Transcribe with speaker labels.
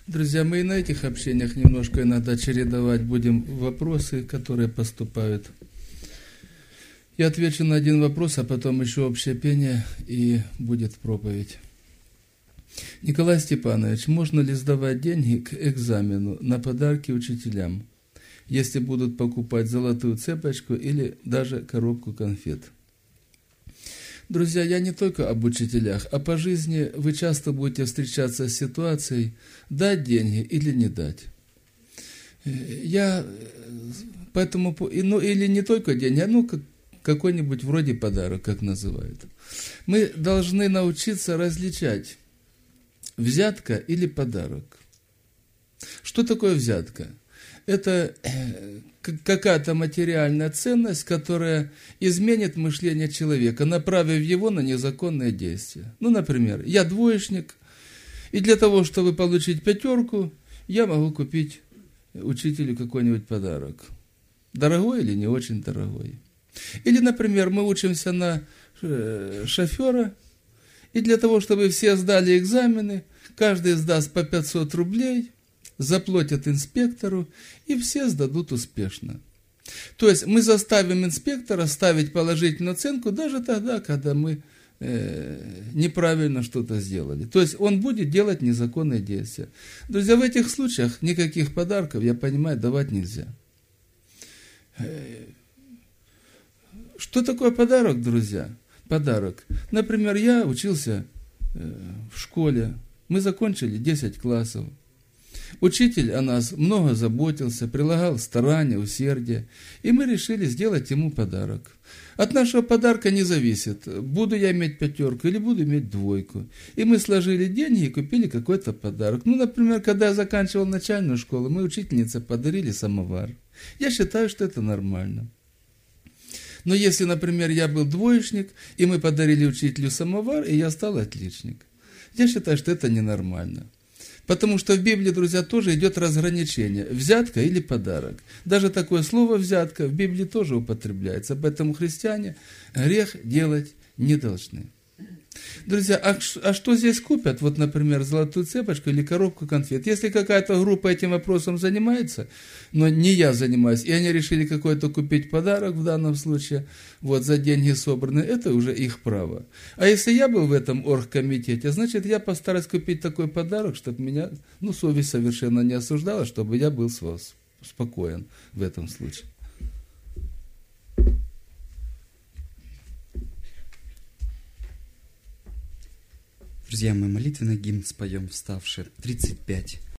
Speaker 1: Друзья, мы и на этих общениях немножко иногда чередовать будем вопросы, которые поступают. Я отвечу на один вопрос, а потом еще общее пение и будет проповедь. Николай Степанович, можно ли сдавать деньги к экзамену на подарки учителям, если будут покупать золотую цепочку или даже коробку конфет? Друзья, я не только об учителях, а по жизни вы часто будете встречаться с ситуацией дать деньги или не дать. Я поэтому, или не только деньги, а какой-нибудь вроде подарок, как называют. Мы должны научиться различать взятка или подарок. Что такое взятка? Это какая-то материальная ценность, которая изменит мышление человека, направив его на незаконные действия. Например, я двоечник, и для того, чтобы получить 5, я могу купить учителю какой-нибудь подарок. Дорогой или не очень дорогой. Или, например, мы учимся на шофера, и для того, чтобы все сдали экзамены, каждый сдаст по 500 рублей, заплатят инспектору, и все сдадут успешно. То есть мы заставим инспектора ставить положительную оценку даже тогда, когда мы неправильно что-то сделали. То есть он будет делать незаконные действия. Друзья, в этих случаях никаких подарков, я понимаю, давать нельзя. Что такое подарок, друзья? Подарок. Например, я учился в школе, мы закончили 10 классов. Учитель о нас много заботился, прилагал старания, усердие, и мы решили сделать ему подарок. От нашего подарка не зависит, буду я иметь 5 или буду иметь 2. И мы сложили деньги и купили какой-то подарок. Например, когда я заканчивал начальную школу, мы учительнице подарили самовар. Я считаю, что это нормально. Но если, например, я был двоечник, и мы подарили учителю самовар, и я стал отличник, я считаю, что это ненормально. Потому что в Библии, друзья, тоже идет разграничение. Взятка или подарок. Даже такое слово «взятка» в Библии тоже употребляется. Поэтому христиане грех делать не должны. Друзья, а что здесь купят? Например, золотую цепочку или коробку конфет. Если какая-то группа этим вопросом занимается, но не я занимаюсь, и они решили какой-то купить подарок в данном случае, за деньги собранные, это уже их право. А если я был в этом оргкомитете, значит, я постараюсь купить такой подарок, чтобы меня, совесть совершенно не осуждала, чтобы я был спокоен в этом случае.
Speaker 2: Друзья, мы молитвенный гимн споем, вставши 35.